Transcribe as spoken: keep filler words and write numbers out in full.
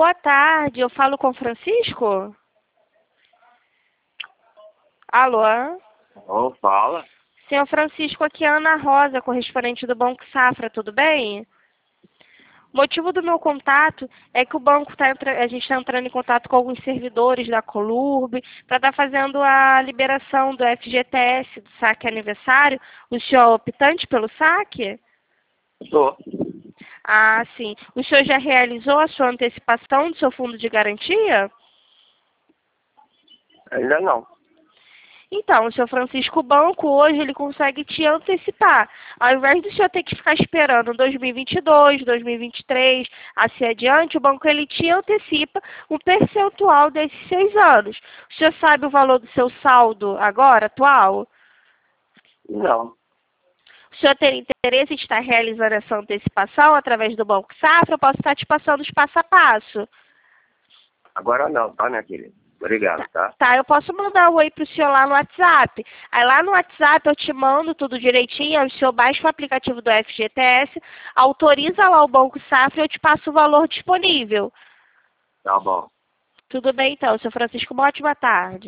boa tarde. Eu falo com o Francisco? Alô? Oh, fala. Senhor Francisco, aqui é a Ana Rosa, correspondente do Banco Safra, tudo bem? O motivo do meu contato é que o banco tá entra... a gente está entrando em contato com alguns servidores da Colurb para estar fazendo a liberação do F G T S, do saque aniversário. O senhor é optante pelo saque? Tô. Ah, sim. O senhor já realizou a sua antecipação do seu fundo de garantia? Ainda não. Então, o senhor Francisco, o banco hoje ele consegue te antecipar. Ao invés do senhor ter que ficar esperando dois mil e vinte e dois, dois mil e vinte e três, assim adiante, o banco ele te antecipa um percentual desses seis anos. O senhor sabe o valor do seu saldo agora, atual? Não. O senhor tem interesse em estar realizando essa antecipação através do Banco Safra? Eu posso estar te passando os passo a passo. Agora não, tá, minha querida? Obrigado, tá? Tá, eu posso mandar um oi pro senhor lá no WhatsApp. Aí lá no WhatsApp eu te mando tudo direitinho, aí o senhor baixa o aplicativo do F G T S, autoriza lá o Banco Safra e eu te passo o valor disponível. Tá bom. Tudo bem então, senhor Francisco, uma ótima tarde.